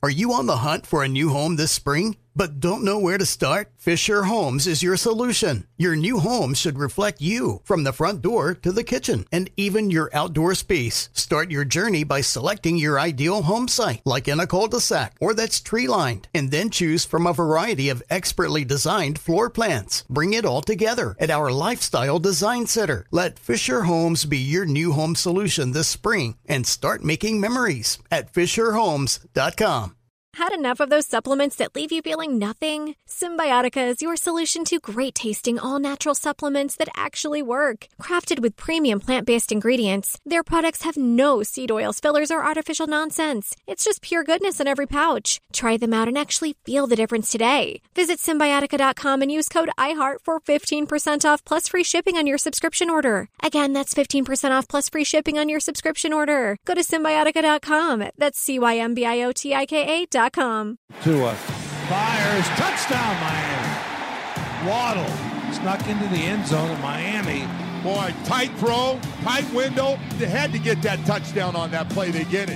Are you on the hunt for a new home this spring, but don't know where to start? Fisher Homes is your solution. Your new home should reflect you, from the front door to the kitchen, and even your outdoor space. Start your journey by selecting your ideal home site, like in a cul-de-sac or that's tree-lined, and then choose from a variety of expertly designed floor plans. Bring it all together at our Lifestyle Design Center. Let Fisher Homes be your new home solution this spring and start making memories at FisherHomes.com. Had enough of those supplements that leave you feeling nothing? Symbiotica is your solution to great-tasting, all-natural supplements that actually work. Crafted with premium plant-based ingredients, their products have no seed oils, fillers, or artificial nonsense. It's just pure goodness in every pouch. Try them out and actually feel the difference today. Visit Symbiotica.com and use code IHEART for 15% off plus free shipping on your subscription order. Again, that's 15% off plus free shipping on your subscription order. Go to Symbiotica.com. That's Symbiotika.com. Tua fires, touchdown Miami. Waddle snuck into the end zone of Miami. Boy, tight throw, tight window. They had to get that touchdown on that play. They get it.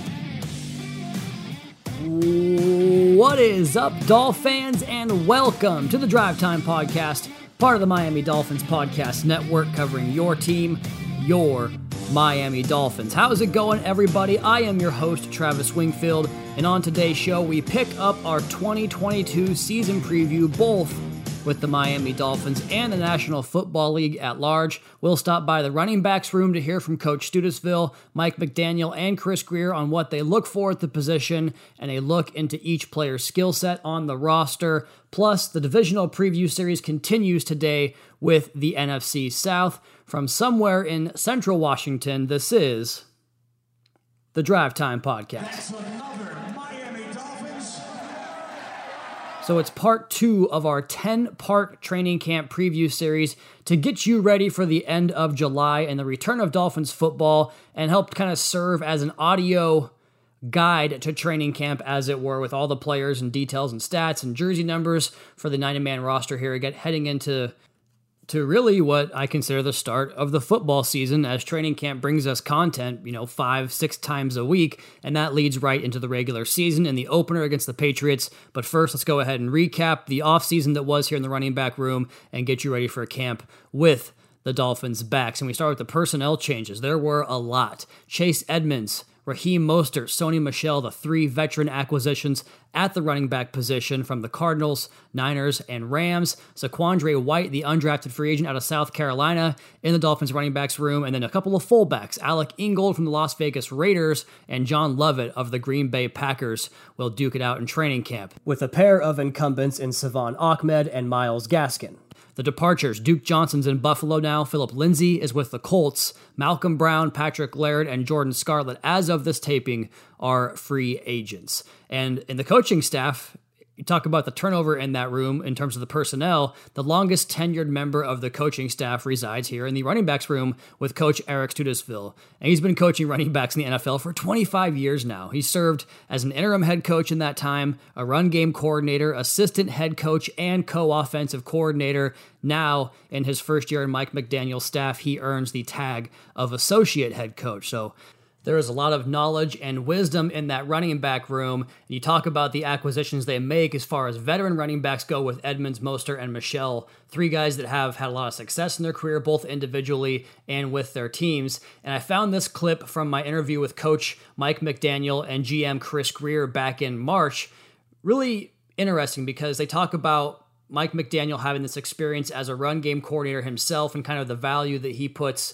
What is up, Dolphins, and welcome to the Drive Time Podcast, part of the Miami Dolphins Podcast Network, covering your team, your Miami Dolphins. How's it going, everybody? I am your host, Travis Wingfield, and on today's show, we pick up our 2022 season preview, both with the Miami Dolphins and the National Football League at large. We'll stop by the running backs room to hear from Coach Studesville, Mike McDaniel, and Chris Grier on what they look for at the position, and a look into each player's skill set on the roster. Plus, the divisional preview series continues today with the NFC South. From somewhere in central Washington, this is the Drive Time Podcast. So it's part 2 of our 10-part training camp preview series to get you ready for the end of July and the return of Dolphins football, and help kind of serve as an audio guide to training camp, as it were, with all the players and details and stats and jersey numbers for the 90-man roster here, heading into really what I consider the start of the football season, as training camp brings us content, 5-6 times a week, and that leads right into the regular season and the opener against the Patriots. But first, let's go ahead and recap the offseason that was here in the running back room and get you ready for camp with the Dolphins backs. And we start with the personnel changes. There were a lot. Chase Edmonds, Raheem Mostert, Sony Michel, the 3 veteran acquisitions at the running back position from the Cardinals, Niners, and Rams. Zaquandre White, the undrafted free agent out of South Carolina, in the Dolphins running backs room. And then a couple of fullbacks, Alec Ingold from the Las Vegas Raiders and John Lovett of the Green Bay Packers will duke it out in training camp, with a pair of incumbents in Savon Ahmed and Myles Gaskin. The departures, Duke Johnson's in Buffalo now, Philip Lindsay is with the Colts, Malcolm Brown, Patrick Laird, and Jordan Scarlett, as of this taping, are free agents. And in the coaching staff, you talk about the turnover in that room in terms of the personnel. The longest tenured member of the coaching staff resides here in the running backs room with Coach Eric Studesville. And he's been coaching running backs in the NFL for 25 years now. He served as an interim head coach in that time, a run game coordinator, assistant head coach, and co-offensive coordinator. Now, in his first year in Mike McDaniel's staff, he earns the tag of associate head coach. So there is a lot of knowledge and wisdom in that running back room. And you talk about the acquisitions they make as far as veteran running backs go with Edmonds, Mostert, and Michel, 3 guys that have had a lot of success in their career, both individually and with their teams. And I found this clip from my interview with Coach Mike McDaniel and GM Chris Grier back in March. Really interesting, because they talk about Mike McDaniel having this experience as a run game coordinator himself, and kind of the value that he puts,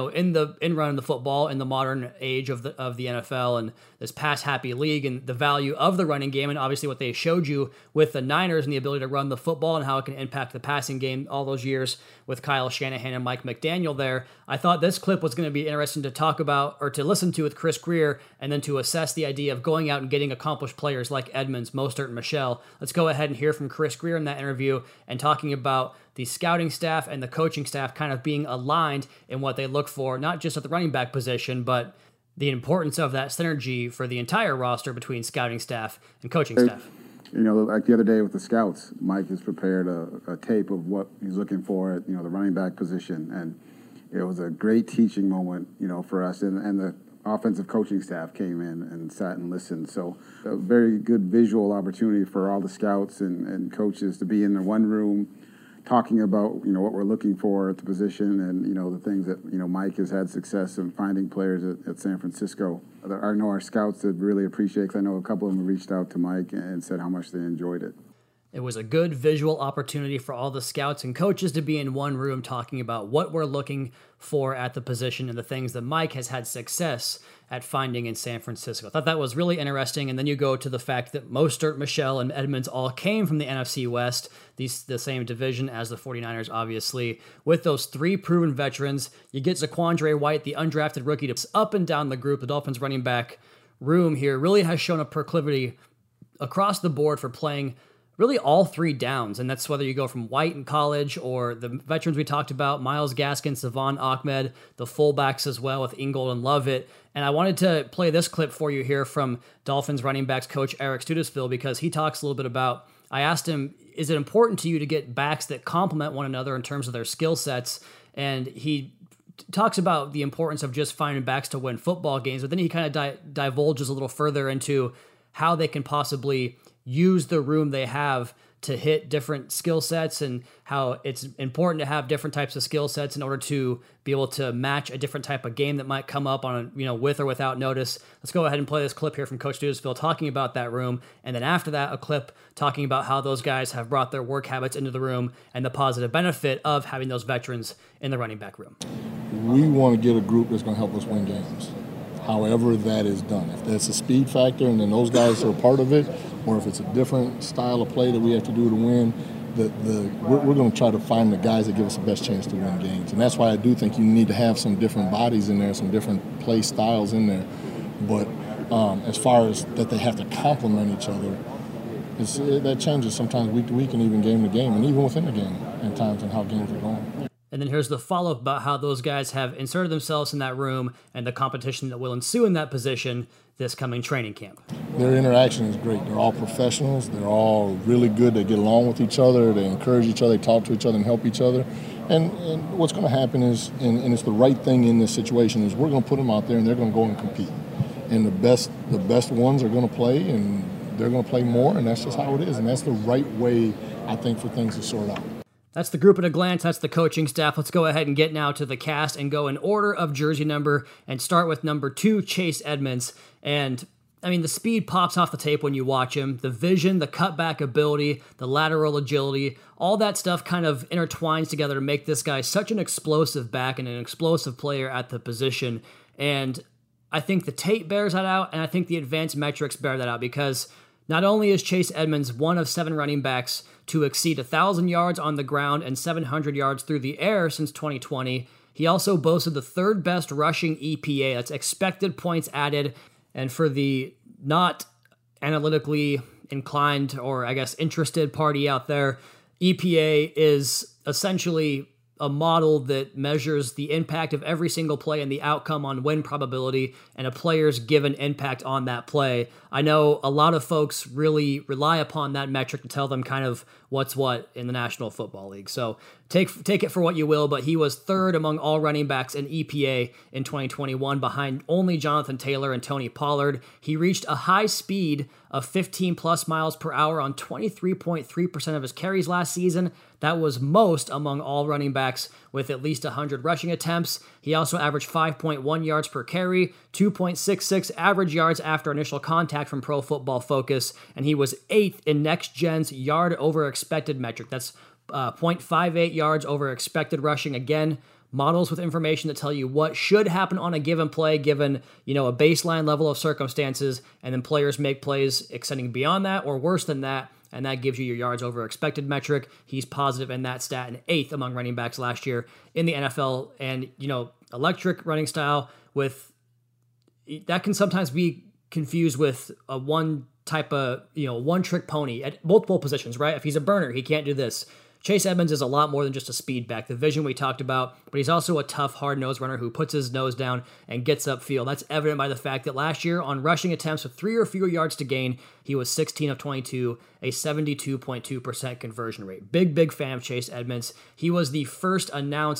in running the football in the modern age of the NFL and this pass happy league, and the value of the running game, and obviously what they showed you with the Niners and the ability to run the football and how it can impact the passing game all those years with Kyle Shanahan and Mike McDaniel there. I thought this clip was going to be interesting to talk about, or to listen to, with Chris Grier, and then to assess the idea of going out and getting accomplished players like Edmonds, Mostert, and Michel. Let's go ahead and hear from Chris Grier in that interview, and talking about the scouting staff and the coaching staff kind of being aligned in what they look for, not just at the running back position, but the importance of that synergy for the entire roster between scouting staff and coaching staff. Like the other day with the scouts, Mike has prepared a tape of what he's looking for at, the running back position. And it was a great teaching moment, for us. And the offensive coaching staff came in and sat and listened. So a very good visual opportunity for all the scouts and coaches to be in the one room talking about, what we're looking for at the position and, the things that, Mike has had success in finding players at San Francisco. I know our scouts did really appreciate it, because I know a couple of them reached out to Mike and said how much they enjoyed it. It was a good visual opportunity for all the scouts and coaches to be in one room talking about what we're looking for at the position and the things that Mike has had success at finding in San Francisco. I thought that was really interesting. And then you go to the fact that Mostert, Michel, and Edmonds all came from the NFC West, the same division as the 49ers, obviously. With those three proven veterans, you get Zaquandre White, the undrafted rookie, to up and down the group. The Dolphins running back room here really has shown a proclivity across the board for playing really all three downs, and that's whether you go from White in college or the veterans we talked about, Myles Gaskin, Savon Ahmed, the fullbacks as well with Ingold and Lovett. And I wanted to play this clip for you here from Dolphins running backs coach Eric Studesville, because he talks a little bit about, I asked him, is it important to you to get backs that complement one another in terms of their skill sets? And he talks about the importance of just finding backs to win football games, but then he kind of divulges a little further into how they can possibly use the room they have to hit different skill sets, and how it's important to have different types of skill sets in order to be able to match a different type of game that might come up on with or without notice. Let's go ahead and play this clip here from Coach Studesville talking about that room, and then after that, a clip talking about how those guys have brought their work habits into the room and the positive benefit of having those veterans in the running back room. We want to get a group that's going to help us win games, however that is done. If that's a speed factor and then those guys are part of it, or if it's a different style of play that we have to do to win, we're going to try to find the guys that give us the best chance to win games. And that's why I do think you need to have some different bodies in there, some different play styles in there. But as far as that they have to complement each other, that changes sometimes week to week and even game to game, and even within the game at times and how games are going. And then here's the follow-up about how those guys have inserted themselves in that room and the competition that will ensue in that position this coming training camp. Their interaction is great. They're all professionals. They're all really good. They get along with each other. They encourage each other. They talk to each other and help each other. And what's going to happen is, and it's the right thing in this situation, is we're going to put them out there and they're going to go and compete. And the best ones are going to play, and they're going to play more, and that's just how it is. And that's the right way, I think, for things to sort out. That's the group at a glance. That's the coaching staff. Let's go ahead and get now to the cast and go in order of jersey number and start with number 2, Chase Edmonds. And I mean, the speed pops off the tape when you watch him. The vision, the cutback ability, the lateral agility, all that stuff kind of intertwines together to make this guy such an explosive back and an explosive player at the position. And I think the tape bears that out, and I think the advanced metrics bear that out, because not only is Chase Edmonds one of 7 running backs to exceed 1,000 yards on the ground and 700 yards through the air since 2020, he also boasted the 3rd best rushing EPA, that's expected points added. And for the not analytically inclined, or I guess interested party out there, EPA is essentially a model that measures the impact of every single play and the outcome on win probability and a player's given impact on that play. I know a lot of folks really rely upon that metric to tell them kind of what's what in the National Football League. So take it for what you will, but he was 3rd among all running backs in EPA in 2021 behind only Jonathan Taylor and Tony Pollard. He reached a high speed of 15 plus miles per hour on 23.3% of his carries last season. That was most among all running backs with at least 100 rushing attempts. He also averaged 5.1 yards per carry, 2.66 average yards after initial contact from Pro Football Focus, and he was 8th in Next Gen's yard over expected metric. That's 0.58 yards over expected rushing. Again, models with information that tell you what should happen on a given play, given, a baseline level of circumstances, and then players make plays extending beyond that or worse than that, and that gives you your yards over expected metric. He's positive in that stat and 8th among running backs last year in the NFL. And, electric running style that can sometimes be confused with a one type of, one trick pony at multiple positions, right? If he's a burner, he can't do this. Chase Edmonds is a lot more than just a speed back. The vision we talked about, but he's also a tough, hard-nosed runner who puts his nose down and gets upfield. That's evident by the fact that last year on rushing attempts with 3 or fewer yards to gain, he was 16 of 22, a 72.2% conversion rate. Big fan of Chase Edmonds. He was the first announced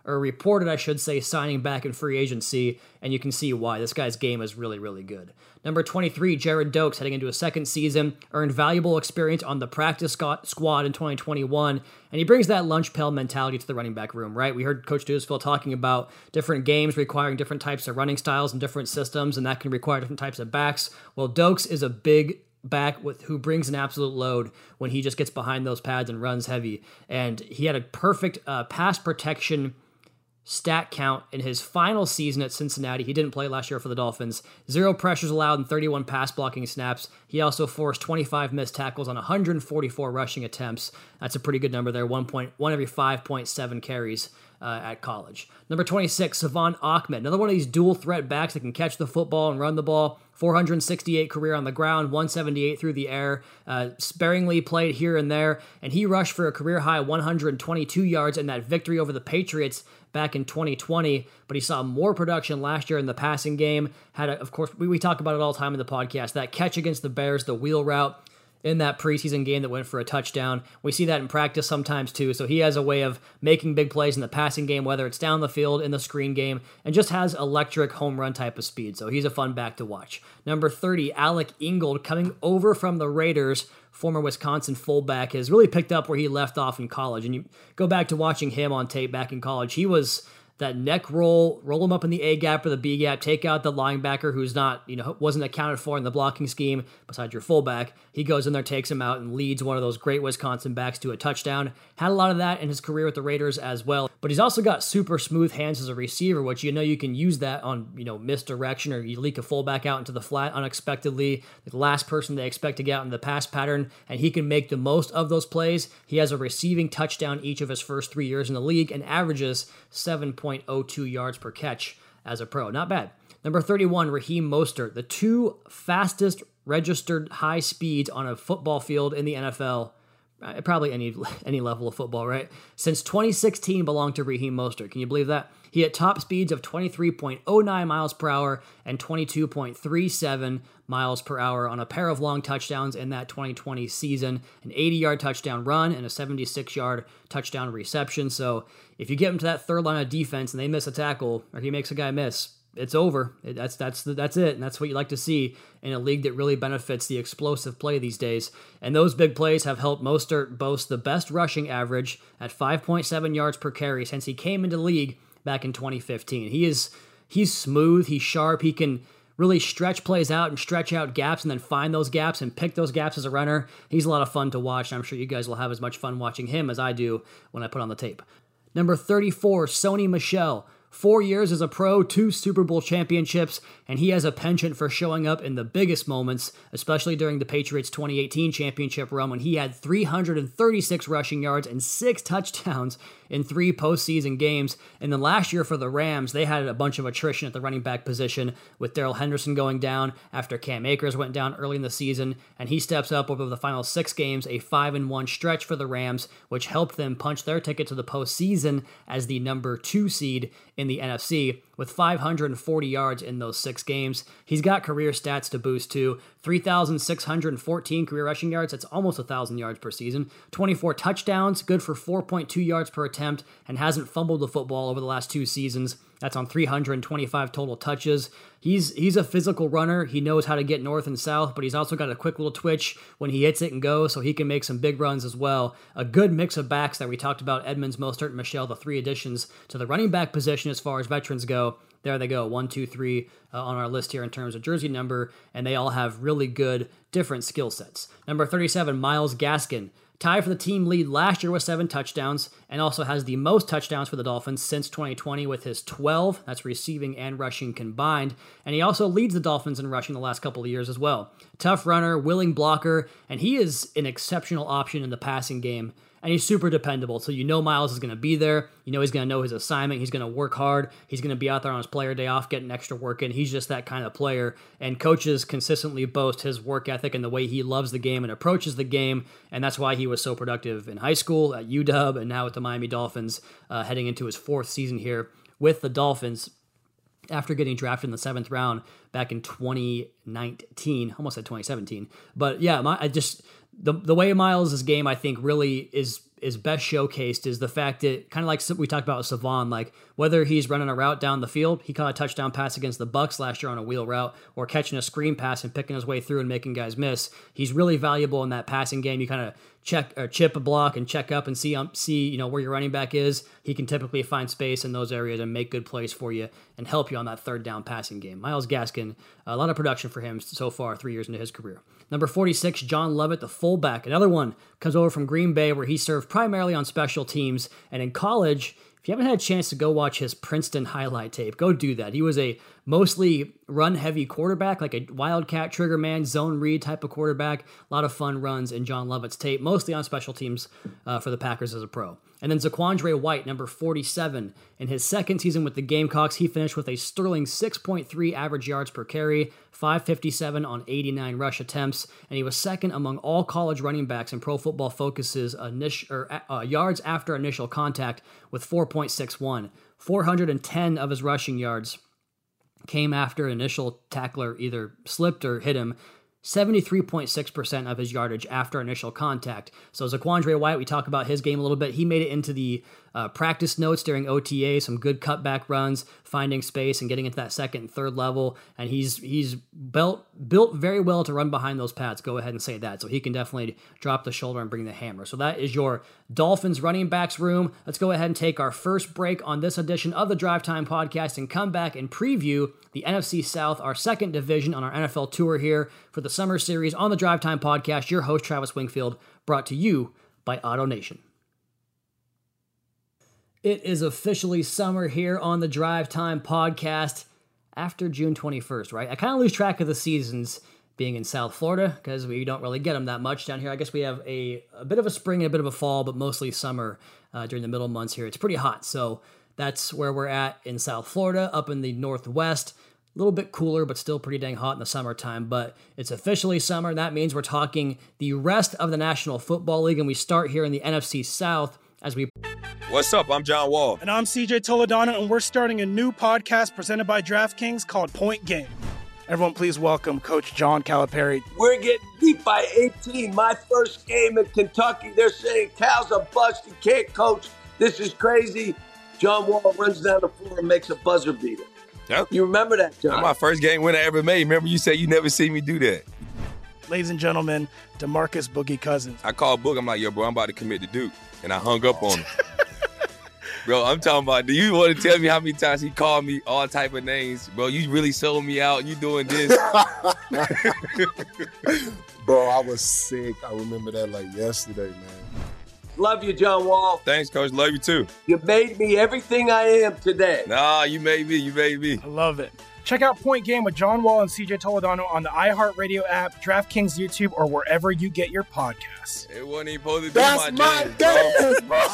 or reported, I should say, signing back in free agency, and you can see why. This guy's game is really, really good. Number 23, Jared Dokes, heading into a second season, earned valuable experience on the practice squad in 2021, and he brings that lunch pail mentality to the running back room, right? We heard Coach Dewsville talking about different games requiring different types of running styles and different systems, and that can require different types of backs. Well, Dokes is a big back who brings an absolute load when he just gets behind those pads and runs heavy, and he had a perfect pass protection stat count in his final season at Cincinnati. He didn't play last year for the Dolphins. 0 pressures allowed and 31 pass blocking snaps. He also forced 25 missed tackles on 144 rushing attempts. That's a pretty good number there. 1 every 5.7 carries at college. Number 26, Savon Ahmed. Another one of these dual threat backs that can catch the football and run the ball. 468 career on the ground, 178 through the air, sparingly played here and there, and he rushed for a career-high 122 yards in that victory over the Patriots back in 2020, but he saw more production last year in the passing game. Of course, we talk about it all the time in the podcast, that catch against the Bears, the wheel route in that preseason game that went for a touchdown. We see that in practice sometimes too, so he has a way of making big plays in the passing game, whether it's down the field, in the screen game, and just has electric home run type of speed, so he's a fun back to watch. Number 30, Alec Ingold, coming over from the Raiders, former Wisconsin fullback, has really picked up where he left off in college, and you go back to watching him on tape back in college, he was that neck roll him up in the A gap or the B gap, take out the linebacker who's not, wasn't accounted for in the blocking scheme besides your fullback. He goes in there, takes him out, and leads one of those great Wisconsin backs to a touchdown. Had a lot of that in his career with the Raiders as well. But he's also got super smooth hands as a receiver, which you can use that on, misdirection, or you leak a fullback out into the flat unexpectedly, the last person they expect to get out in the pass pattern, and he can make the most of those plays. He has a receiving touchdown each of his first 3 years in the league and averages 7.02 yards per catch as a pro. Not bad. Number 31, Raheem Mostert, the 2 fastest registered high speeds on a football field in the NFL, probably any level of football, right? Since 2016 belonged to Raheem Mostert. Can you believe that? He had top speeds of 23.09 miles per hour and 22.37 miles per hour on a pair of long touchdowns in that 2020 season, an 80-yard touchdown run and a 76-yard touchdown reception. So if you get him to that third line of defense and they miss a tackle, or he makes a guy miss, it's over. That's it, and that's what you like to see in a league that really benefits the explosive play these days. And those big plays have helped Mostert boast the best rushing average at 5.7 yards per carry since he came into the league back in 2015. He's smooth, he's sharp, he can really stretch plays out and stretch out gaps and then find those gaps and pick those gaps as a runner. He's a lot of fun to watch, and I'm sure you guys will have as much fun watching him as I do when I put on the tape. Number 34, Sony Michel. 4 years as a pro, 2 Super Bowl championships, and he has a penchant for showing up in the biggest moments, especially during the Patriots' 2018 championship run when he had 336 rushing yards and 6 touchdowns in 3 postseason games. And then last year for the Rams, they had a bunch of attrition at the running back position with Darrell Henderson going down after Cam Akers went down early in the season, and he steps up over the final 6 games, a 5-1 stretch for the Rams, which helped them punch their ticket to the postseason as the number 2 seed in the NFC with 540 yards in those 6 games. He's got career stats to boost too. 3,614 career rushing yards. That's almost 1,000 yards per season. 24 touchdowns, good for 4.2 yards per attempt, and hasn't fumbled the football over the last 2 seasons. That's on 325 total touches. He's a physical runner. He knows how to get north and south, but he's also got a quick little twitch when he hits it and goes, so he can make some big runs as well. A good mix of backs that we talked about, Edmonds, Mostert, and Michel, the 3 additions to the running back position as far as veterans go. There they go, 1, 2, 3 on our list here in terms of jersey number, and they all have really good different skill sets. Number 37, Myles Gaskin. Tied for the team lead last year with 7 touchdowns, and also has the most touchdowns for the Dolphins since 2020 with his 12. That's receiving and rushing combined. And he also leads the Dolphins in rushing the last couple of years as well. Tough runner, willing blocker, and he is an exceptional option in the passing game. And he's super dependable, so you know Myles is going to be there. You know he's going to know his assignment. He's going to work hard. He's going to be out there on his player day off, getting extra work in. He's just that kind of player. And coaches consistently boast his work ethic and the way he loves the game and approaches the game. And that's why he was so productive in high school, at UW, and now with the Miami Dolphins, heading into his 4th season here with the Dolphins after getting drafted in the 7th round back in 2019. Almost said 2017. But yeah, the way Myles' game, I think, really is is best showcased is the fact that, kind of like we talked about with Savon, like whether he's running a route down the field, he caught a touchdown pass against the Bucs last year on a wheel route, or catching a screen pass and picking his way through and making guys miss. He's really valuable in that passing game. You kind of chip a block and check up and see where your running back is. He can typically find space in those areas and make good plays for you and help you on that third down passing game. Myles Gaskin, a lot of production for him so far 3 years into his career. Number 46, John Lovett, the fullback. Another one comes over from Green Bay, where he served primarily on special teams. And in college, if you haven't had a chance to go watch his Princeton highlight tape, go do that. He was a mostly run-heavy quarterback, like a wildcat trigger man, zone read type of quarterback. A lot of fun runs in John Lovett's tape, mostly on special teams for the Packers as a pro. And then Zaquandre White, number 47. In his second season with the Gamecocks, he finished with a sterling 6.3 average yards per carry, 557 on 89 rush attempts, and he was second among all college running backs in Pro Football Focus's yards after initial contact with 4.61. 410 of his rushing yards came after initial tackler either slipped or hit him. 73.6% of his yardage after initial contact. So Zaquandre White, we talk about his game a little bit. He made it into the practice notes during OTA, some good cutback runs, finding space and getting into that second and third level. And he's built very well to run behind those pads. Go ahead and say that. So he can definitely drop the shoulder and bring the hammer. So that is your Dolphins running backs room. Let's go ahead and take our first break on this edition of the Drive Time Podcast and come back and preview the NFC South, our second division on our NFL tour here for the summer series on the Drive Time Podcast. Your host, Travis Wingfield, brought to you by Auto Nation. It is officially summer here on the Drive Time Podcast after June 21st, right? I kind of lose track of the seasons being in South Florida because we don't really get them that much down here. I guess we have a bit of a spring and a bit of a fall, but mostly summer during the middle months here. It's pretty hot, so that's where we're at in South Florida, up in the Northwest. A little bit cooler, but still pretty dang hot in the summertime. But it's officially summer. That means we're talking the rest of the National Football League, and we start here in the NFC South as we... What's up? I'm John Wall. And I'm CJ Toledano, and we're starting a new podcast presented by DraftKings called Point Game. Everyone, please welcome Coach John Calipari. We're getting beat by 18. My first game in Kentucky, they're saying Cal's a bust. He can't coach. This is crazy. John Wall runs down the floor and makes a buzzer beater. Yep. You remember that, John? That's my first game win I ever made. Remember you said you never seen me do that. Ladies and gentlemen, DeMarcus Boogie Cousins. I called Boog. I'm like, yo, bro, I'm about to commit to Duke. And I hung up on him. Bro, I'm talking about, do you want to tell me how many times he called me all type of names? Bro, you really sold me out. You doing this. Bro, I was sick. I remember that like yesterday, man. Love you, John Wall. Thanks, Coach. Love you, too. You made me everything I am today. Nah, you made me. You made me. I love it. Check out Point Game with John Wall and CJ Toledano on the iHeartRadio app, DraftKings YouTube, or wherever you get your podcasts. It wasn't even supposed to be That's my game, bro.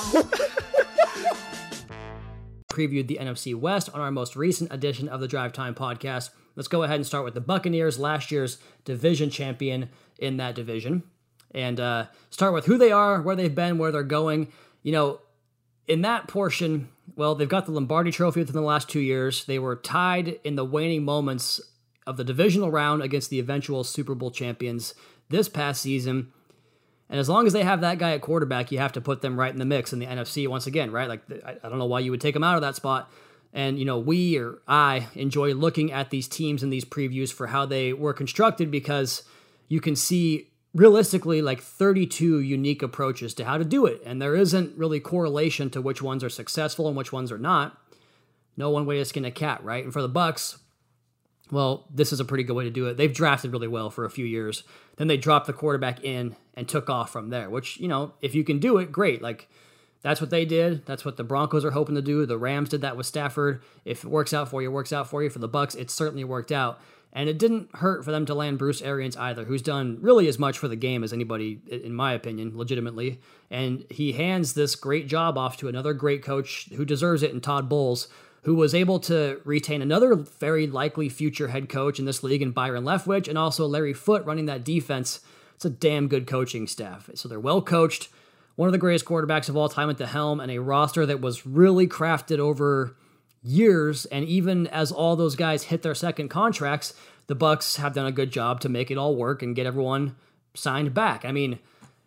Previewed the NFC West on our most recent edition of the Drive Time Podcast. Let's go ahead and start with the Buccaneers, last year's division champion in that division. And start with who they are, where they've been, where they're going. You know, in that portion, well, they've got the Lombardi Trophy within the last 2 years. They were tied in the waning moments of the divisional round against the eventual Super Bowl champions this past season. And as long as they have that guy at quarterback, you have to put them right in the mix in the NFC once again, right? Like, I don't know why you would take them out of that spot. And, you know, I enjoy looking at these teams and these previews for how they were constructed because you can see realistically like 32 unique approaches to how to do it. And there isn't really correlation to which ones are successful and which ones are not. No one way to skin a cat, right? And for the Bucs, well, this is a pretty good way to do it. They've drafted really well for a few years. Then they dropped the quarterback in and took off from there, which, you know, if you can do it, great. Like, that's what they did. That's what the Broncos are hoping to do. The Rams did that with Stafford. If it works out for you, it works out for you. For the Bucs, it certainly worked out. And it didn't hurt for them to land Bruce Arians either, who's done really as much for the game as anybody, in my opinion, legitimately. And he hands this great job off to another great coach who deserves it in Todd Bowles, who was able to retain another very likely future head coach in this league in Byron Leftwich, and also Larry Foote running that defense. It's a damn good coaching staff. So they're well coached, one of the greatest quarterbacks of all time at the helm, and a roster that was really crafted over years. And even as all those guys hit their second contracts, the Bucs have done a good job to make it all work and get everyone signed back. I mean,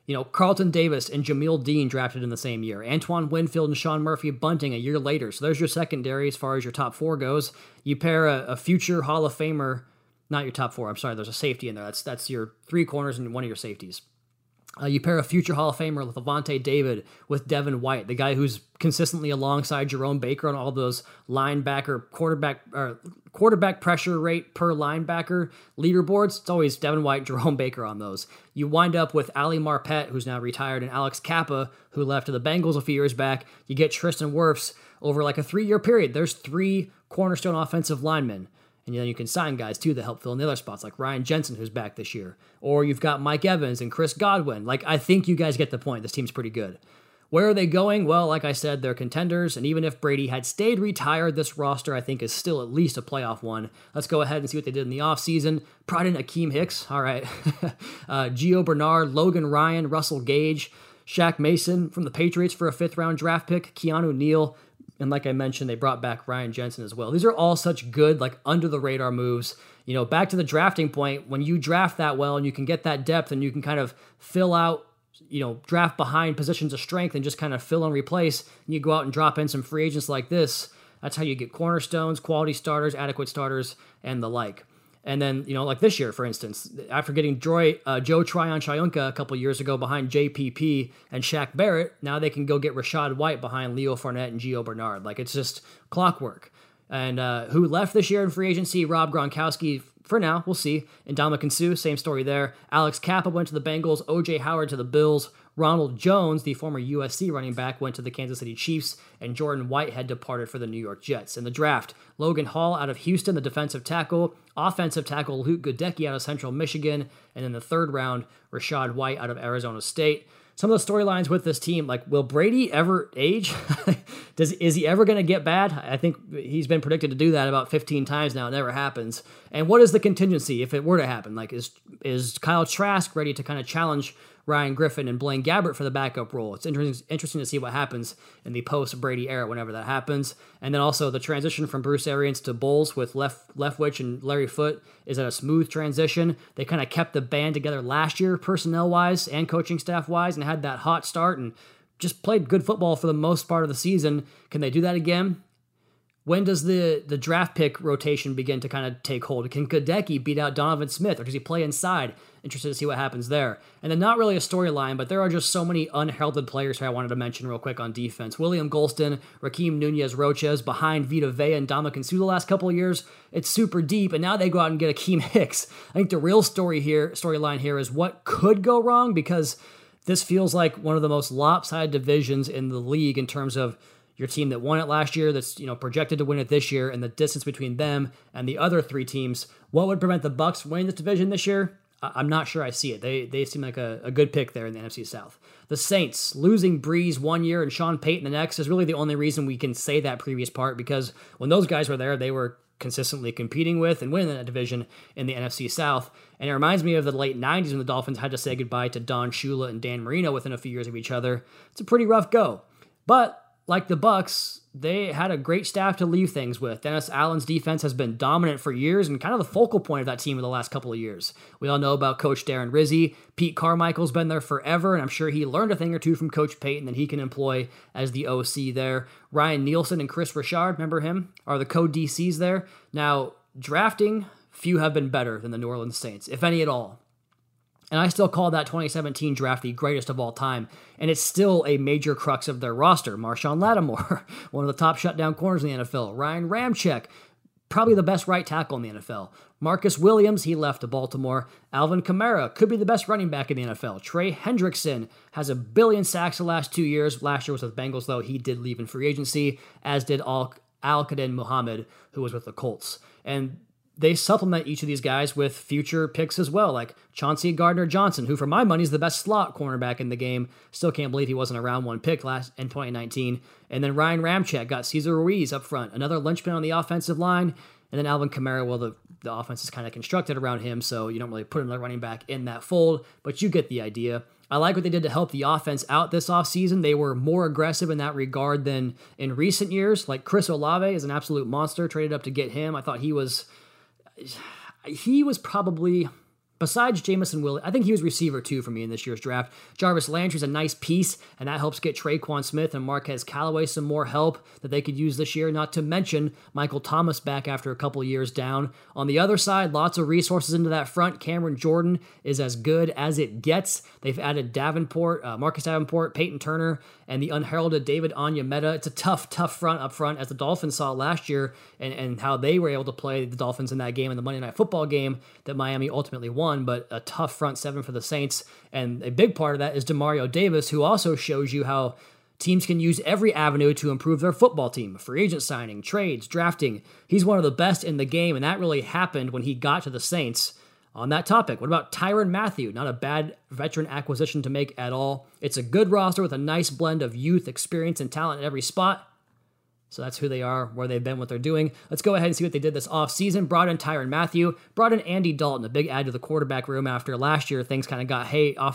Carlton Davis and Jamil Dean drafted in the same year. Antoine Winfield and Sean Murphy-Bunting a year later. So there's your secondary as far as your top 4 goes. You pair a future Hall of Famer, not your top 4, I'm sorry, there's a safety in there. That's your 3 corners and one of your safeties. You pair a future Hall of Famer with Lavonte David with Devin White, the guy who's consistently alongside Jerome Baker on all those linebacker, quarterback pressure rate per linebacker leaderboards. It's always Devin White, Jerome Baker on those. You wind up with Ali Marpet, who's now retired, and Alex Kappa, who left to the Bengals a few years back. You get Tristan Wirfs over like a 3-year period. There's 3 cornerstone offensive linemen. And then you can sign guys, too, that help fill in the other spots, like Ryan Jensen, who's back this year. Or you've got Mike Evans and Chris Godwin. I think you guys get the point. This team's pretty good. Where are they going? Well, like I said, they're contenders. And even if Brady had stayed retired, this roster, I think, is still at least a playoff one. Let's go ahead and see what they did in the offseason. Brought in Akeem Hicks. All right. Gio Bernard, Logan Ryan, Russell Gage, Shaq Mason from the Patriots for a 5th-round draft pick, Keanu Neal. And like I mentioned, they brought back Ryan Jensen as well. These are all such good, under-the-radar moves. Back to the drafting point, when you draft that well and you can get that depth and you can kind of fill out, draft behind positions of strength and just kind of fill and replace, and you go out and drop in some free agents like this, that's how you get cornerstones, quality starters, adequate starters, and the like. And then, like this year, for instance, after getting Joe Tryon-Shoyinka a couple years ago behind JPP and Shaq Barrett, now they can go get Rachaad White behind Leo Fournette and Gio Bernard. It's just clockwork. And who left this year in free agency? Rob Gronkowski, for now, we'll see. And Ndamukong Suh, same story there. Alex Kappa went to the Bengals, O.J. Howard to the Bills. Ronald Jones, the former USC running back, went to the Kansas City Chiefs, and Jordan Whitehead departed for the New York Jets. In the draft, Logan Hall out of Houston, the defensive tackle, offensive tackle Luke Goedeke out of Central Michigan, and in the 3rd round, Rachaad White out of Arizona State. Some of the storylines with this team, will Brady ever age? Is he ever going to get bad? I think he's been predicted to do that about 15 times now. It never happens. And what is the contingency if it were to happen? Is Kyle Trask ready to kind of challenge Ryan Griffin and Blaine Gabbert for the backup role? It's interesting to see what happens in the post-Brady era whenever that happens. And then also the transition from Bruce Arians to Bowles with Leftwich and Larry Foote is a smooth transition. They kind of kept the band together last year, personnel-wise and coaching staff-wise, and had that hot start and just played good football for the most part of the season. Can they do that again? When does the draft pick rotation begin to kind of take hold? Can Goedeke beat out Donovan Smith, or does he play inside? Interested to see what happens there. And then not really a storyline, but there are just so many unheralded players here I wanted to mention real quick on defense. William Golston, Raheem Nunez-Roches behind Vita Vea and Ndamukong Suh the last couple of years. It's super deep, and now they go out and get Akeem Hicks. I think the real storyline here is what could go wrong, because this feels like one of the most lopsided divisions in the league in terms of your team that won it last year that's projected to win it this year, and the distance between them and the other 3 teams. What would prevent the Bucs winning this division this year? I'm not sure I see it. They seem like a good pick there in the NFC South. The Saints, losing Breeze 1 year and Sean Payton the next, is really the only reason we can say that previous part, because when those guys were there, they were consistently competing with and winning that division in the NFC South. And it reminds me of the late 90s when the Dolphins had to say goodbye to Don Shula and Dan Marino within a few years of each other. It's a pretty rough go. But like the Bucs, they had a great staff to leave things with. Dennis Allen's defense has been dominant for years and kind of the focal point of that team in the last couple of years. We all know about Coach Darren Rizzi. Pete Carmichael's been there forever, and I'm sure he learned a thing or two from Coach Payton that he can employ as the OC there. Ryan Nielsen and Chris Richard, remember him, are the co-DCs there. Now, drafting, few have been better than the New Orleans Saints, if any at all. And I still call that 2017 draft the greatest of all time. And it's still a major crux of their roster. Marshawn Lattimore, one of the top shutdown corners in the NFL. Ryan Ramczyk, probably the best right tackle in the NFL. Marcus Williams, he left to Baltimore. Alvin Kamara could be the best running back in the NFL. Trey Hendrickson has 1 billion sacks the last 2 years. Last year was with Bengals, though. He did leave in free agency, as did Al-Qadim Muhammad, who was with the Colts. And they supplement each of these guys with future picks as well, like Chauncey Gardner-Johnson, who for my money is the best slot cornerback in the game. Still can't believe he wasn't a round 1 pick in 2019. And then Ryan Ramczyk got Cesar Ruiz up front, another linchpin on the offensive line. And then Alvin Kamara, well, the offense is kind of constructed around him, so you don't really put another running back in that fold, but you get the idea. I like what they did to help the offense out this offseason. They were more aggressive in that regard than in recent years. Like Chris Olave is an absolute monster, traded up to get him. I thought he was probably, besides Jamison Williams, I think he was receiver 2 for me in this year's draft. Jarvis Landry's a nice piece, and that helps get Traquan Smith and Marquez Callaway some more help that they could use this year, not to mention Michael Thomas back after a couple years down. On the other side, lots of resources into that front. Cameron Jordan is as good as it gets. They've added Marcus Davenport, Peyton Turner, and the unheralded David Onyemata. It's a tough front up front, as the Dolphins saw last year, and how they were able to play the Dolphins in that game, in the Monday Night Football game that Miami ultimately won, but a tough front seven for the Saints. And a big part of that is Demario Davis, who also shows you how teams can use every avenue to improve their football team. Free agent signing, trades, drafting. He's one of the best in the game, and that really happened when he got to the Saints. On that topic, what about Tyrann Mathieu? Not a bad veteran acquisition to make at all. It's a good roster with a nice blend of youth, experience, and talent at every spot. So that's who they are, where they've been, what they're doing. Let's go ahead and see what they did this offseason. Brought in Tyrann Mathieu, brought in Andy Dalton, a big add to the quarterback room after last year. Things kind of got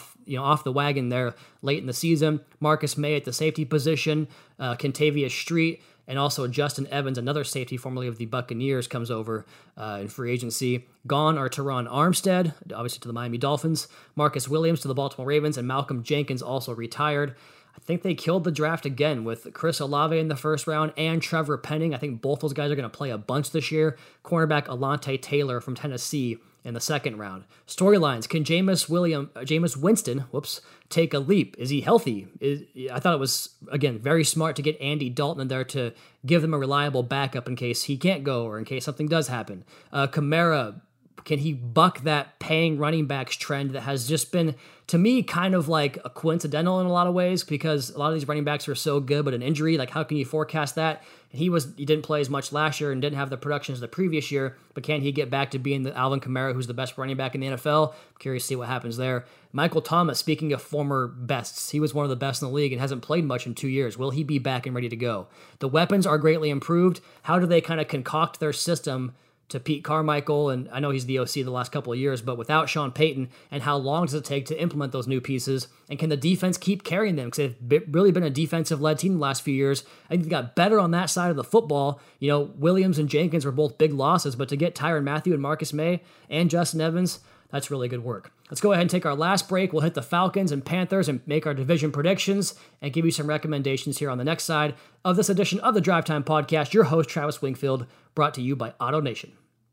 off the wagon there late in the season. Marcus May at the safety position, Kentavious Street, and also Justin Evans, another safety formerly of the Buccaneers, comes over in free agency. Gone are Teron Armstead, obviously to the Miami Dolphins, Marcus Williams to the Baltimore Ravens, and Malcolm Jenkins also retired. I think they killed the draft again with Chris Olave in the first round and Trevor Penning. I think both those guys are going to play a bunch this year. Cornerback Alante Taylor from Tennessee in the second round. Storylines: can Jameis Winston, take a leap? Is he healthy? I thought it was, again, very smart to get Andy Dalton in there to give them a reliable backup in case he can't go or in case something does happen. Kamara, can he buck that paying running backs trend that has just been, to me, kind of like a coincidental in a lot of ways, because a lot of these running backs are so good, but an injury, like how can you forecast that? And he didn't play as much last year and didn't have the production as the previous year, but can he get back to being the Alvin Kamara, who's the best running back in the NFL? I'm curious to see what happens there. Michael Thomas, speaking of former bests, he was one of the best in the league and hasn't played much in 2 years. Will he be back and ready to go? The weapons are greatly improved. How do they kind of concoct their system to Pete Carmichael? And I know he's the OC the last couple of years, but without Sean Payton, and how long does it take to implement those new pieces? And can the defense keep carrying them? Because they've really been a defensive-led team the last few years. I think they got better on that side of the football. Williams and Jenkins were both big losses, but to get Tyrann Mathieu and Marcus May and Justin Evans, that's really good work. Let's go ahead and take our last break. We'll hit the Falcons and Panthers and make our division predictions and give you some recommendations here on the next side of this edition of the Drive Time Podcast. Your host, Travis Wingfield, brought to you by AutoNation.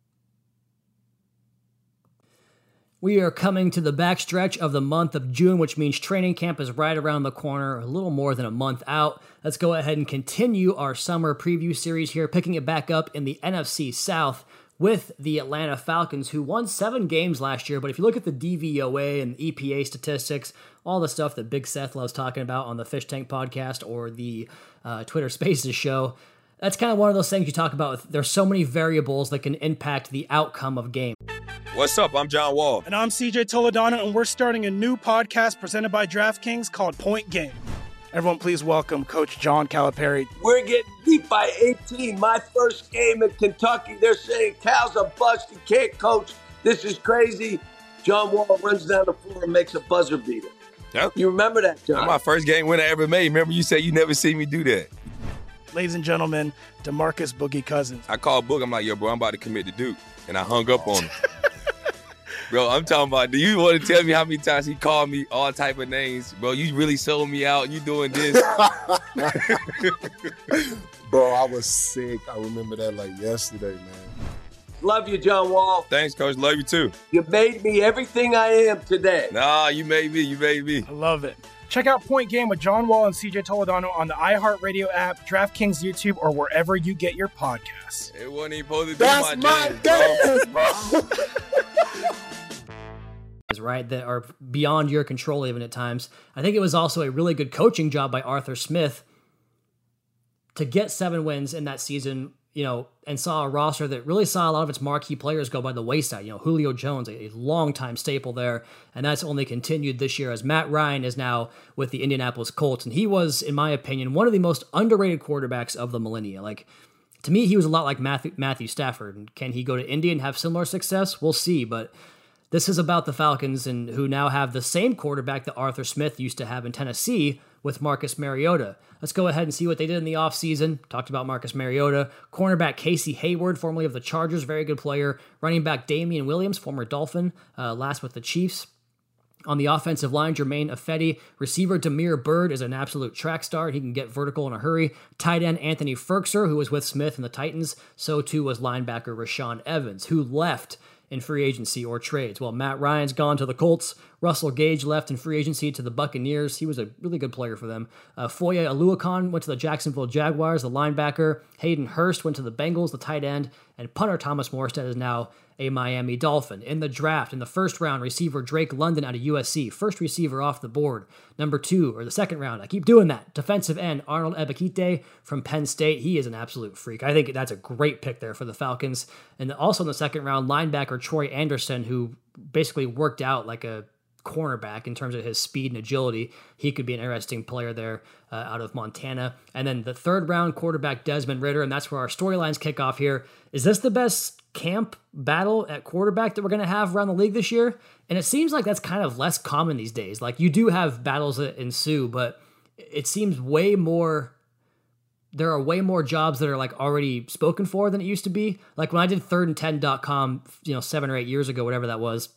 We are coming to the backstretch of the month of June, which means training camp is right around the corner, a little more than a month out. Let's go ahead and continue our summer preview series here, picking it back up in the NFC South with the Atlanta Falcons, who won 7 games last year. But if you look at the DVOA and EPA statistics, all the stuff that Big Seth loves talking about on the Fish Tank podcast or the Twitter Spaces show, that's kind of one of those things you talk about. There's so many variables that can impact the outcome of game. What's up? I'm John Wall. And I'm CJ Toledano, and we're starting a new podcast presented by DraftKings called Point Game. Everyone, please welcome Coach John Calipari. We're getting beat by 18. My first game in Kentucky, they're saying Cal's a bust. He can't coach. This is crazy. John Wall runs down the floor and makes a buzzer beater. Yep. You remember that, John? That's my first game winner I ever made. Remember you said you never seen me do that. Ladies and gentlemen, DeMarcus Boogie Cousins. I called Boog. I'm like, yo, bro, I'm about to commit to Duke. And I hung up on him. Bro, I'm talking about, do you want to tell me how many times he called me all type of names? Bro, you really sold me out. You doing this. Bro, I was sick. I remember that like yesterday, man. Love you, John Wall. Thanks, Coach. Love you, too. You made me everything I am today. Nah, you made me. I love it. Check out Point Game with John Wall and CJ Toledano on the iHeartRadio app, DraftKings YouTube, or wherever you get your podcasts. It wasn't even supposed to be That's my dance, bro. Right, that are beyond your control even at times. I think it was also a really good coaching job by Arthur Smith to get 7 wins in that season, and saw a roster that really saw a lot of its marquee players go by the wayside. Julio Jones, a longtime staple there, and that's only continued this year as Matt Ryan is now with the Indianapolis Colts, and he was, in my opinion, one of the most underrated quarterbacks of the millennia. To me, he was a lot like Matthew Stafford, and can he go to Indy and have similar success? We'll see, but this is about the Falcons, and who now have the same quarterback that Arthur Smith used to have in Tennessee with Marcus Mariota. Let's go ahead and see what they did in the offseason. Talked about Marcus Mariota. Cornerback Casey Hayward, formerly of the Chargers, very good player. Running back Damian Williams, former Dolphin, last with the Chiefs. On the offensive line, Jermaine Ifedi. Receiver Damiere Byrd is an absolute track star. He can get vertical in a hurry. Tight end Anthony Ferkser, who was with Smith and the Titans. So too was linebacker Rashaan Evans, who left in free agency or trades. Well, Matt Ryan's gone to the Colts. Russell Gage left in free agency to the Buccaneers. He was a really good player for them. Foye Oluokun went to the Jacksonville Jaguars, the linebacker. Hayden Hurst went to the Bengals, the tight end. And punter Thomas Morstead is now a Miami Dolphin. In the draft, in the first round, receiver Drake London out of USC. First receiver off the board. Number 2, or the second round, I keep doing that. Defensive end Arnold Ebiketie from Penn State. He is an absolute freak. I think that's a great pick there for the Falcons. And also in the second round, linebacker Troy Anderson, who basically worked out like a cornerback in terms of his speed and agility. He could be an interesting player there out of Montana. And then the third round, quarterback Desmond Ridder, and that's where our storylines kick off here. Is this the best camp battle at quarterback that we're going to have around the league this year? And it seems like that's kind of less common these days. Like, you do have battles that ensue, but it seems there are way more jobs that are like already spoken for than it used to be. Like when I did thirdand10.com, 7 or 8 years ago, whatever that was,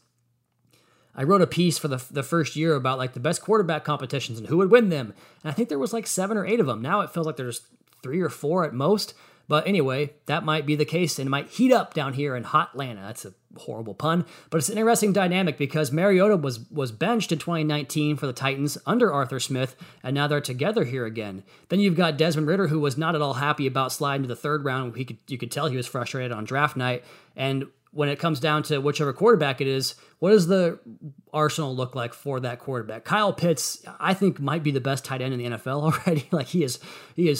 I wrote a piece for the first year about like the best quarterback competitions and who would win them. And I think there was like 7 or 8 of them. Now it feels like there's 3 or 4 at most. But anyway, that might be the case and it might heat up down here in hot Atlanta. That's a horrible pun, but it's an interesting dynamic because Mariota was benched in 2019 for the Titans under Arthur Smith, and now they're together here again. Then you've got Desmond Ridder, who was not at all happy about sliding to the third round. You could tell he was frustrated on draft night. And when it comes down to whichever quarterback it is, what does the arsenal look like for that quarterback? Kyle Pitts, I think, might be the best tight end in the NFL already. Like he is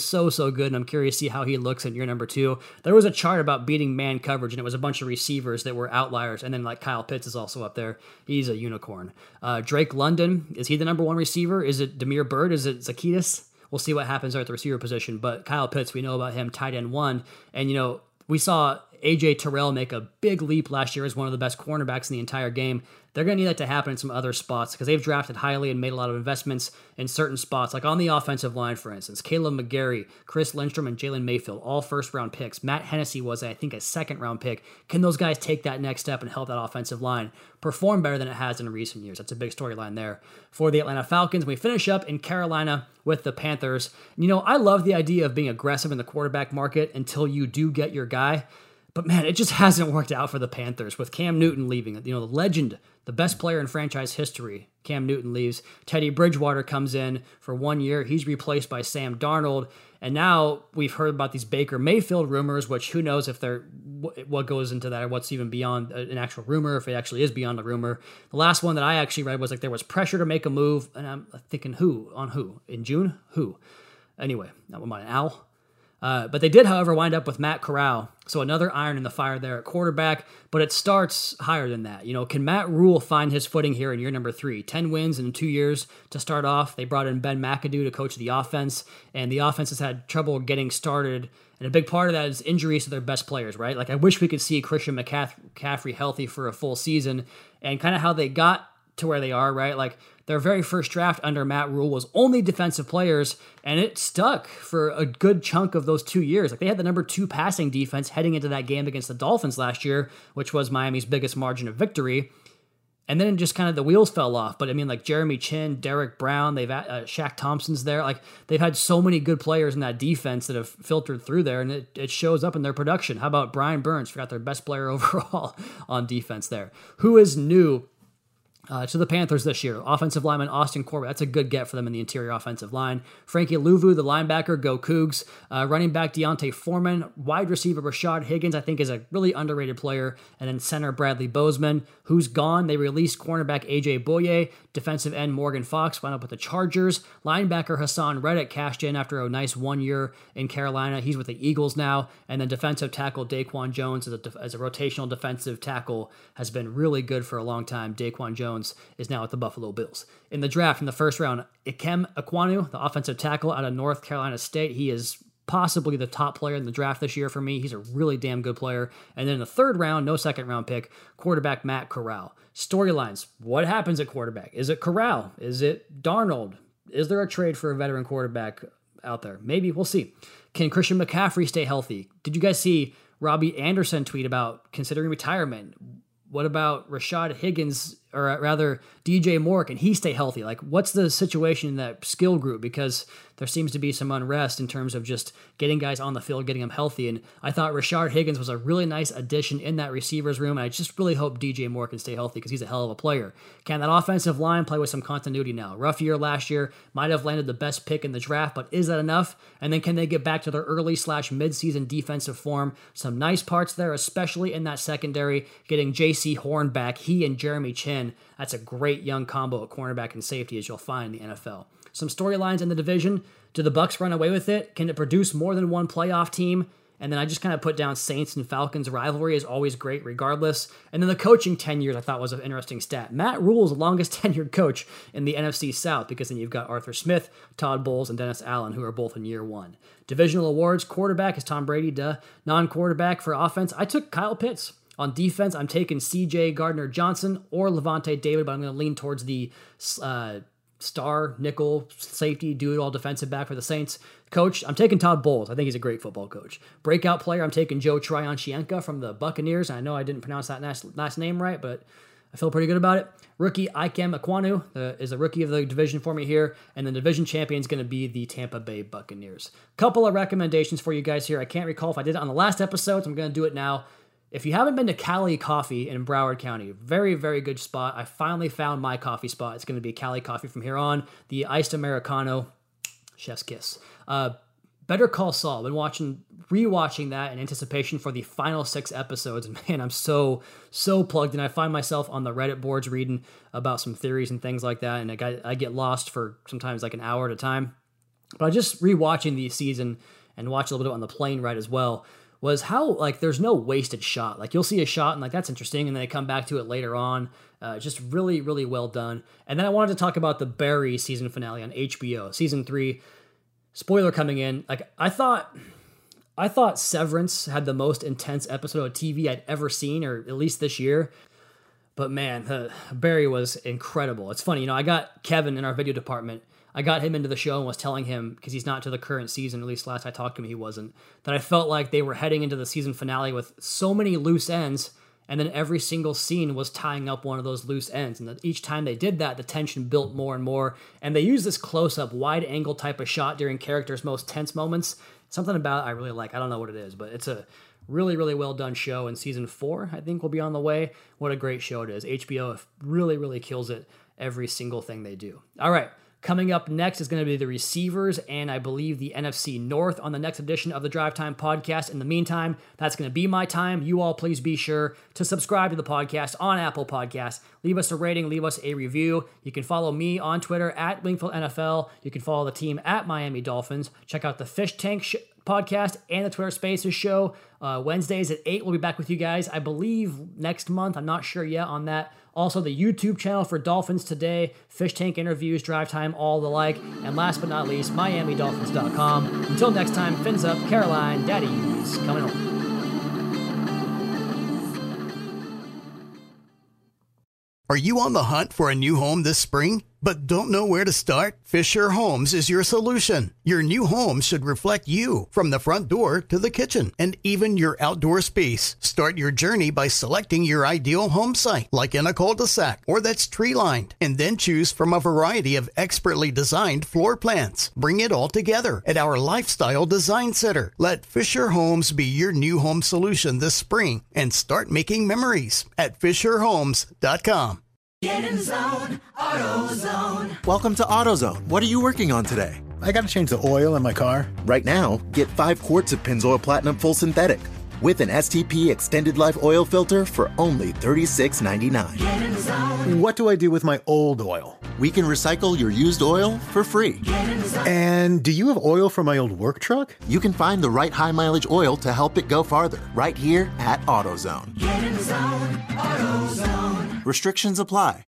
so good, and I'm curious to see how he looks in year number 2. There was a chart about beating man coverage, and it was a bunch of receivers that were outliers, and then like Kyle Pitts is also up there. He's a unicorn. Drake London, is he the number 1 receiver? Is it Damiere Byrd? Is it Zacchaeus? We'll see what happens there at the receiver position, but Kyle Pitts, we know about him, tight end 1, and we saw A.J. Terrell make a big leap last year as one of the best cornerbacks in the entire game. They're going to need that to happen in some other spots because they've drafted highly and made a lot of investments in certain spots, like on the offensive line, for instance. Caleb McGarry, Chris Lindstrom, and Jalen Mayfield, all first-round picks. Matt Hennessy was, I think, a second-round pick. Can those guys take that next step and help that offensive line perform better than it has in recent years? That's a big storyline there for the Atlanta Falcons. We finish up in Carolina with the Panthers. I love the idea of being aggressive in the quarterback market until you do get your guy. But man, it just hasn't worked out for the Panthers with Cam Newton leaving. The legend, the best player in franchise history, Cam Newton leaves. Teddy Bridgewater comes in for 1 year. He's replaced by Sam Darnold. And now we've heard about these Baker Mayfield rumors, which who knows if they're what goes into that or what's even beyond an actual rumor, if it actually is beyond a rumor. The last one that I actually read was like there was pressure to make a move. And I'm thinking who? In June? Who? Anyway, that one, an owl. But they did, however, wind up with Matt Corral. So another iron in the fire there at quarterback, but it starts higher than that. Can Matt Rule find his footing here in year number 3? 10 wins in 2 years to start off. They brought in Ben McAdoo to coach the offense, and the offense has had trouble getting started. And a big part of that is injuries to their best players, right? Like I wish we could see Christian McCaffrey healthy for a full season, and kind of how they got to where they are, right? Like their very first draft under Matt Rule was only defensive players, and it stuck for a good chunk of those 2 years. Like they had the number 2 passing defense heading into that game against the Dolphins last year, which was Miami's biggest margin of victory. And then just kind of the wheels fell off. But I mean, like Jeremy Chin, Derek Brown, they've Shaq Thompson's there. Like they've had so many good players in that defense that have filtered through there, and it shows up in their production. How about Brian Burns? Forgot their best player overall on defense there. Who is new to the Panthers this year? Offensive lineman Austin Corbett. That's a good get for them in the interior offensive line. Frankie Louvu, the linebacker, go Cougs. Running back Deontay Foreman. Wide receiver Rashad Higgins, I think, is a really underrated player. And then center Bradley Bozeman. Who's gone? They released cornerback A.J. Boye. Defensive end Morgan Fox wound up with the Chargers. Linebacker Hassan Reddick cashed in after a nice 1 year in Carolina. He's with the Eagles now. And then defensive tackle Daquan Jones as a rotational defensive tackle has been really good for a long time. Daquan Jones is now at the Buffalo Bills. In the draft, in the first round, Ikem Ekwonu, the offensive tackle out of North Carolina State. He is possibly the top player in the draft this year for me. He's a really damn good player. And then in the third round, no second round pick, quarterback Matt Corral. Storylines. What happens at quarterback? Is it Corral? Is it Darnold? Is there a trade for a veteran quarterback out there? Maybe. We'll see. Can Christian McCaffrey stay healthy? Did you guys see Robbie Anderson tweet about considering retirement? What about Rashad Higgins, or rather DJ Moore? Can he stay healthy? Like, what's the situation in that skill group? Because there seems to be some unrest in terms of just getting guys on the field, getting them healthy. And I thought Rashad Higgins was a really nice addition in that receivers room. And I just really hope DJ Moore can stay healthy because he's a hell of a player. Can that offensive line play with some continuity now? Rough year last year, might have landed the best pick in the draft, but is that enough? And then can they get back to their early/mid-season defensive form? Some nice parts there, especially in that secondary, getting J.C. Horn back, he and Jeremy Chin. That's a great young combo at cornerback and safety, as you'll find in the NFL. Some storylines in the division. Do the Bucs run away with it? Can it produce more than one playoff team? And then I just kind of put down Saints and Falcons rivalry is always great regardless. And then the coaching 10 years I thought was an interesting stat. Matt Rule is the longest tenured coach in the NFC South because then you've got Arthur Smith, Todd Bowles, and Dennis Allen who are both in year one. Divisional awards, quarterback is Tom Brady, non-quarterback for offense. I took Kyle Pitts. On defense, I'm taking C.J. Gardner-Johnson or Levante David, but I'm going to lean towards the star nickel safety do-it-all defensive back for the Saints. Coach, I'm taking Todd Bowles. I think he's a great football coach. Breakout player, I'm taking Joe Tryon-Shienka from the Buccaneers. I know I didn't pronounce that last name right, but I feel pretty good about it. Rookie Ikem Ekwonu is a rookie of the division for me here, and the division champion is going to be the Tampa Bay Buccaneers. Couple of recommendations for you guys here. I can't recall if I did it on the last episode, so I'm going to do it now. If you haven't been to Cali Coffee in Broward County, very, very good spot. I finally found my coffee spot. It's going to be Cali Coffee from here on. The Iced Americano, chef's kiss. Better Call Saul. Been rewatching that in anticipation for the final 6 episodes. And man, I'm so plugged in. I find myself on the Reddit boards reading about some theories and things like that. And I get lost for sometimes like an hour at a time. But I just rewatching the season and watch a little bit on the plane ride as well. Was how, like, there's no wasted shot. Like, you'll see a shot and, like, that's interesting, and then they come back to it later on. Just really, really well done. And then I wanted to talk about the Barry season finale on HBO, season 3. Spoiler coming in. Like, I thought Severance had the most intense episode of TV I'd ever seen, or at least this year. But, man, Barry was incredible. It's funny, I got Kevin in our video department. I got him into the show and was telling him, because he's not to the current season, at least last I talked to him he wasn't, that I felt like they were heading into the season finale with so many loose ends, and then every single scene was tying up one of those loose ends. And that each time they did that, the tension built more and more. And they use this close-up, wide-angle type of shot during characters' most tense moments. Something about it I really like. I don't know what it is, but it's a really, really well-done show. And season 4, I think, will be on the way. What a great show it is. HBO really, really kills it every single thing they do. All right. Coming up next is going to be the receivers and I believe the NFC North on the next edition of the Drive Time Podcast. In the meantime, that's going to be my time. You all please be sure to subscribe to the podcast on Apple Podcasts. Leave us a rating, leave us a review. You can follow me on Twitter at Wingfield NFL. You can follow the team at Miami Dolphins. Check out the Fish Tank podcast and the Twitter Spaces show. Wednesdays at 8, we'll be back with you guys, I believe, next month. I'm not sure yet on that. Also, the YouTube channel for Dolphins Today, Fish Tank interviews, Drive Time, all the like. And last but not least, MiamiDolphins.com. Until next time, fins up, Caroline, Daddy's coming home. Are you on the hunt for a new home this spring, but don't know where to start? Fisher Homes is your solution. Your new home should reflect you, from the front door to the kitchen, and even your outdoor space. Start your journey by selecting your ideal home site, like in a cul-de-sac or that's tree-lined, and then choose from a variety of expertly designed floor plans. Bring it all together at our Lifestyle Design Center. Let Fisher Homes be your new home solution this spring and start making memories at FisherHomes.com. Get in zone, AutoZone. Welcome to AutoZone. What are you working on today? I got to change the oil in my car. Right now, get 5 quarts of Pennzoil Platinum Full Synthetic with an STP Extended Life Oil Filter for only $36.99. Get in zone. What do I do with my old oil? We can recycle your used oil for free. Get in zone. And do you have oil for my old work truck? You can find the right high mileage oil to help it go farther right here at AutoZone. Get in zone, AutoZone. Restrictions apply.